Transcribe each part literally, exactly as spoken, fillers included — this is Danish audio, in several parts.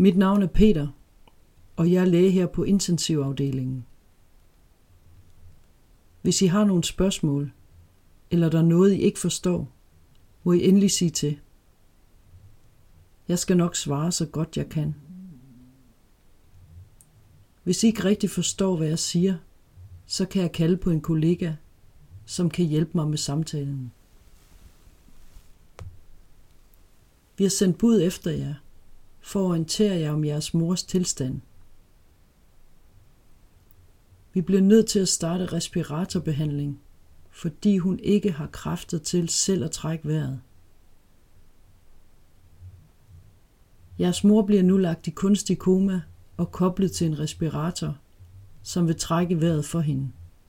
Mit navn er Peter, og jeg er læge her på intensivafdelingen. Hvis I har nogle spørgsmål, eller der er noget, I ikke forstår, må I endelig sige til. Jeg skal nok svare så godt jeg kan. Hvis I ikke rigtig forstår, hvad jeg siger, så kan jeg kalde på en kollega, som kan hjælpe mig med samtalen. Vi har sendt bud efter jer, for at orientere jer om jeres mors tilstand. Vi bliver nødt til at starte respiratorbehandling, fordi hun ikke har kræfter til selv at trække vejret. Jeres mor bliver nu lagt i kunstig koma og koblet til en respirator, som vil trække vejret for hende.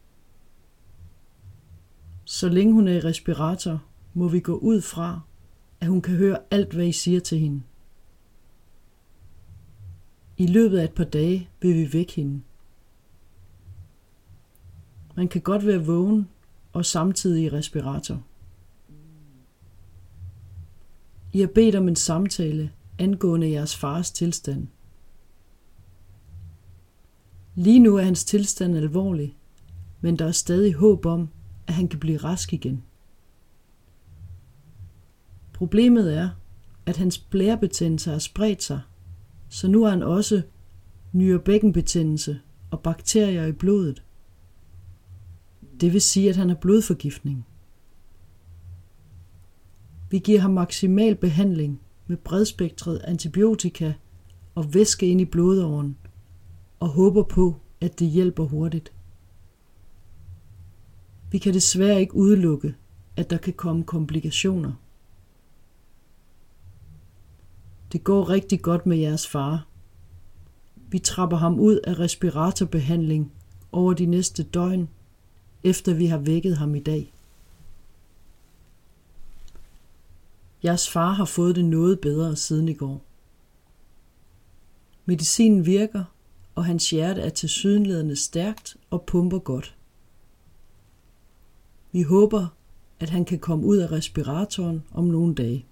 Så længe hun er i respirator, må vi gå ud fra, at hun kan høre alt, hvad I siger til hende. I løbet af et par dage vil vi vække hende. Man kan godt være vågen og samtidig i respirator. I har bedt om en samtale angående jeres fars tilstand. Lige nu er hans tilstand alvorlig, men der er stadig håb om, at han kan blive rask igen. Problemet er, at hans blærebetændelse har spredt sig, så nu har han også nyrebækkenbetændelse og bakterier i blodet. Det vil sige, at han har blodforgiftning. Vi giver ham maksimal behandling med bredspektret antibiotika og væske ind i blodåren og håber på, at det hjælper hurtigt. Vi kan desværre ikke udelukke, at der kan komme komplikationer. Det går rigtig godt med jeres far. Vi trapper ham ud af respiratorbehandling over de næste døgn, efter vi har vækket ham i dag. Jeres far har fået det noget bedre siden i går. Medicinen virker, og hans hjerte er tilsyneladende stærkt og pumper godt. Vi håber, at han kan komme ud af respiratoren om nogle dage.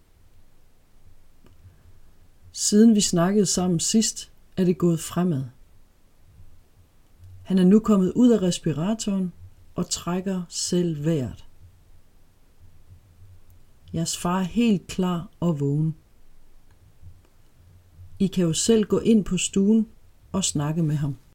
Siden vi snakkede sammen sidst, er det gået fremad. Han er nu kommet ud af respiratoren og trækker selv vejret. Jeres far er helt klar og vågen. I kan jo selv gå ind på stuen og snakke med ham.